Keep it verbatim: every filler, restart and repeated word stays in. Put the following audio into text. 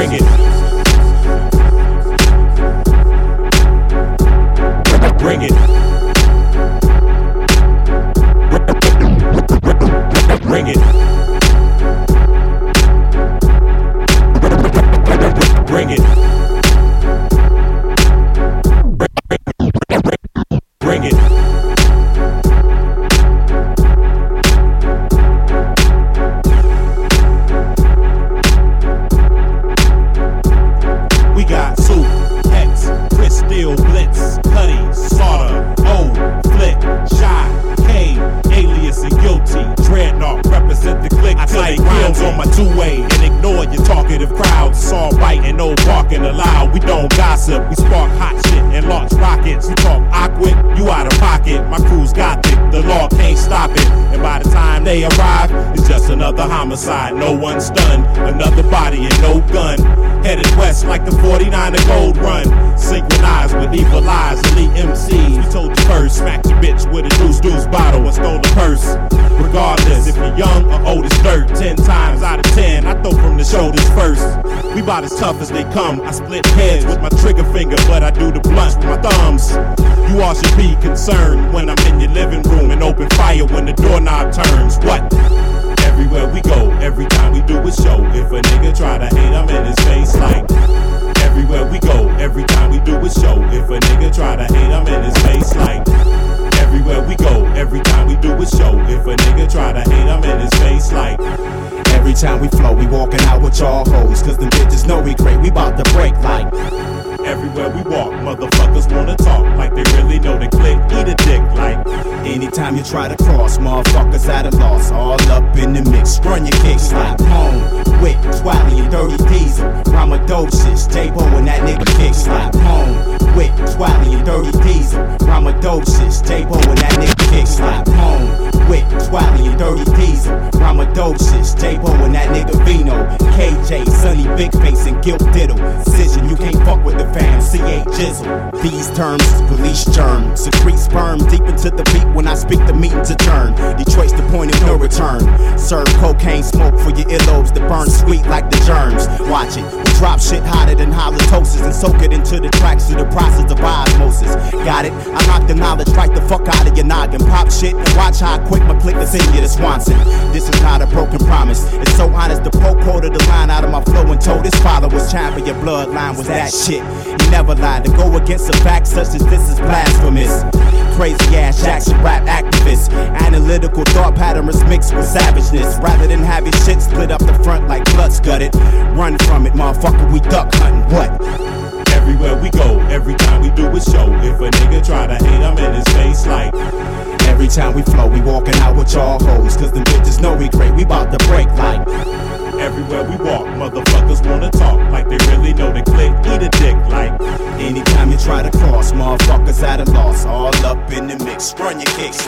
Bring it. Bring it. Bring it. Bring it. Bring it. We got Soup, X, Chris Steele, Blitz, Cuddy, Slaughter, O, Flick, Shy, K, Alias and Guilty, Dreadnought, represent the click. I take rounds on my two-way and ignore your talkative crowds. It's all biting, no barking allowed. We don't gossip, we spark hot shit and launch rockets. You talk awkward, you out of pocket. My crew's gothic, the law can't stop it. And by the time they arrive, it's just another homicide. No one stunned, another body and no gun. Headed west like the forty-niner Gold Run. Synchronized with evil eyes, elite M Cs. We told you first, smacked your bitch with a deuce deuce bottle and stole a purse. Regardless, if you're young or old as dirt, ten times out of ten, I throw from the shoulders first. We bout as tough as they come. I split heads with my trigger finger, but I do the blunts with my thumbs. You all should be concerned when I'm in your living room and open fire when the doorknob turns. What? Everywhere we go, every time we do a show, if a nigga try to hate, I'm in his face like. Everywhere we go, every time we do a show, if a nigga try to hate, I'm in his face like. Everywhere we go, every time we do a show, if a nigga try to hate, I'm in his face like. Every time we flow, we walking out with y'all hoes, cause them bitches know we great, we bout to break like. Everywhere we walk, motherfuckers wanna talk like they really know the click, eat a dick like. Anytime you try to cross, motherfuckers at a loss, all up in the mix, run your kicks like home, Wit, Twally and Dirty Diesel, Ramadocious, J-Bo and that nigga kicks like home, Wit, Twally and Dirty Diesel, Ramadocious, J-Bo and that nigga kicks like home, Wit, Twally and Dirty Diesel, Ramadocious, J-Bo and that nigga Vino, K J, Sunny, Big Face and Guilt Diddle, Decision, you can't fuck with the fam, C A Jizzle. These terms is police germ, secrete sperm deep into the beat when I speak the meeting to turn. Detroit's the point of no return. Serve cocaine smoke for your earlobes that burn sweet like the germs. Watch it, we drop shit hotter than halitosis and soak it into the tracks through the process of osmosis. Got it? I knock the knowledge right the fuck out of your noggin. Pop shit and watch how quick my click is in you to Swanson. This is not a broken promise. It's so honest, the pro quoted the line out of my flow and told his father was champion. Your bloodline was that shit. He never lied. To go against a fact such as this is blasphemous. Crazy ass Jackson rap activist. Analytical thought patterns mixed with savageness. Rather than have his shit split up the front like blood's gutted. Run from it, motherfucker, we duck hunting. What? Everywhere we go, every time we do a show, if a nigga try to hate, I'm in his face like. Every time we flow, we walking out with y'all hoes, cause them bitches know we great, we bout to break like. Everywhere we walk, motherfuckers wanna talk like they really know the click, eat a dick like. Anytime you try to cross, motherfuckers at a loss, all up in the mix, run your kicks.